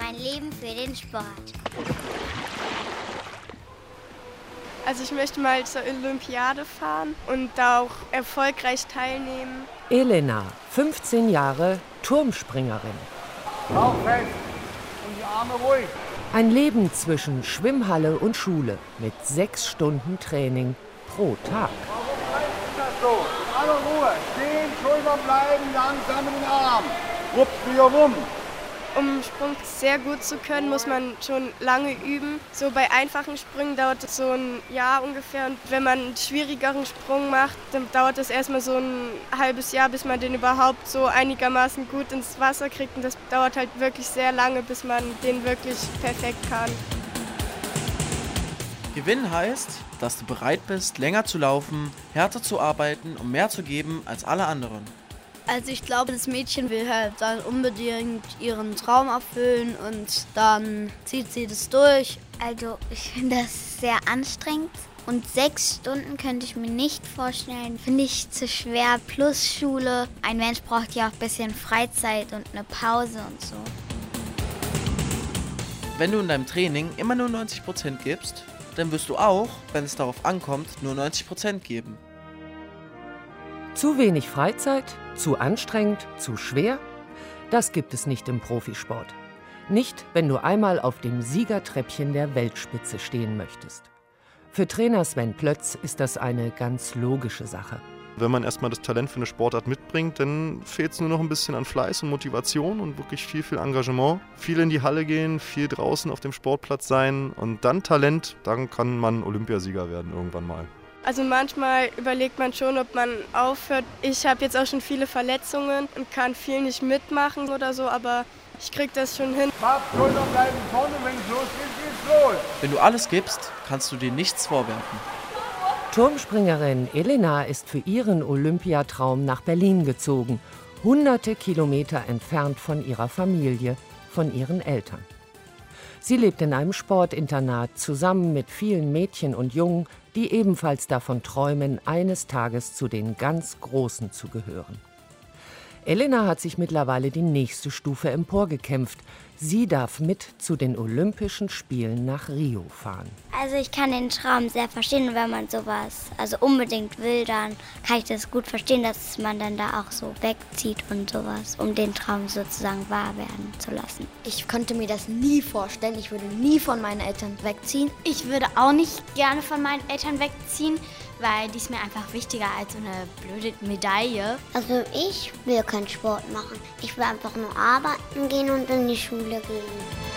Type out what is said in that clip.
Mein Leben für den Sport. Also ich möchte mal zur Olympiade fahren und da auch erfolgreich teilnehmen. Elena, 15 Jahre, Turmspringerin. Bauch fest und die Arme ruhig. Ein Leben zwischen Schwimmhalle und Schule mit 6 Stunden Training pro Tag. Warum bleibt das so? Alle Ruhe. Stehen, Schulter bleiben, langsam in den Arm. Rupp, wieder rum. Um Sprung sehr gut zu können, muss man schon lange üben. So bei einfachen Sprüngen dauert es so ein Jahr ungefähr. Und wenn man einen schwierigeren Sprung macht, dann dauert es erstmal so ein halbes Jahr, bis man den überhaupt so einigermaßen gut ins Wasser kriegt. Und das dauert halt wirklich sehr lange, bis man den wirklich perfekt kann. Gewinnen heißt, dass du bereit bist, länger zu laufen, härter zu arbeiten und mehr zu geben als alle anderen. Also ich glaube, das Mädchen will halt dann unbedingt ihren Traum erfüllen und dann zieht sie das durch. Also ich finde das sehr anstrengend und 6 Stunden könnte ich mir nicht vorstellen. Finde ich zu schwer, plus Schule. Ein Mensch braucht ja auch ein bisschen Freizeit und eine Pause und so. Wenn du in deinem Training immer nur 90% gibst, dann wirst du auch, wenn es darauf ankommt, nur 90% geben. Zu wenig Freizeit, zu anstrengend, zu schwer? Das gibt es nicht im Profisport. Nicht, wenn du einmal auf dem Siegertreppchen der Weltspitze stehen möchtest. Für Trainer Sven Plötz ist das eine ganz logische Sache. Wenn man erstmal das Talent für eine Sportart mitbringt, dann fehlt es nur noch ein bisschen an Fleiß und Motivation und wirklich viel Engagement. Viel in die Halle gehen, viel draußen auf dem Sportplatz sein und dann Talent, dann kann man Olympiasieger werden irgendwann mal. Also manchmal überlegt man schon, ob man aufhört. Ich habe jetzt auch schon viele Verletzungen und kann viel nicht mitmachen oder so, aber ich kriege das schon hin. Schulter bleiben vorne, wenn es losgeht, geht's los. Wenn du alles gibst, kannst du dir nichts vorwerfen. Turmspringerin Elena ist für ihren Olympiatraum nach Berlin gezogen, hunderte Kilometer entfernt von ihrer Familie, von ihren Eltern. Sie lebt in einem Sportinternat zusammen mit vielen Mädchen und Jungen, die ebenfalls davon träumen, eines Tages zu den ganz Großen zu gehören. Elena hat sich mittlerweile die nächste Stufe emporgekämpft. Sie darf mit zu den Olympischen Spielen nach Rio fahren. Also ich kann den Traum sehr verstehen, wenn man sowas unbedingt will, dann kann ich das gut verstehen, dass man dann da auch so wegzieht und sowas, um den Traum sozusagen wahr werden zu lassen. Ich könnte mir das nie vorstellen. Ich würde nie von meinen Eltern wegziehen. Ich würde auch nicht gerne von meinen Eltern wegziehen, weil die ist mir einfach wichtiger als so eine blöde Medaille. Also ich will keinen Sport machen. Ich will einfach nur arbeiten gehen und in die Schule gehen.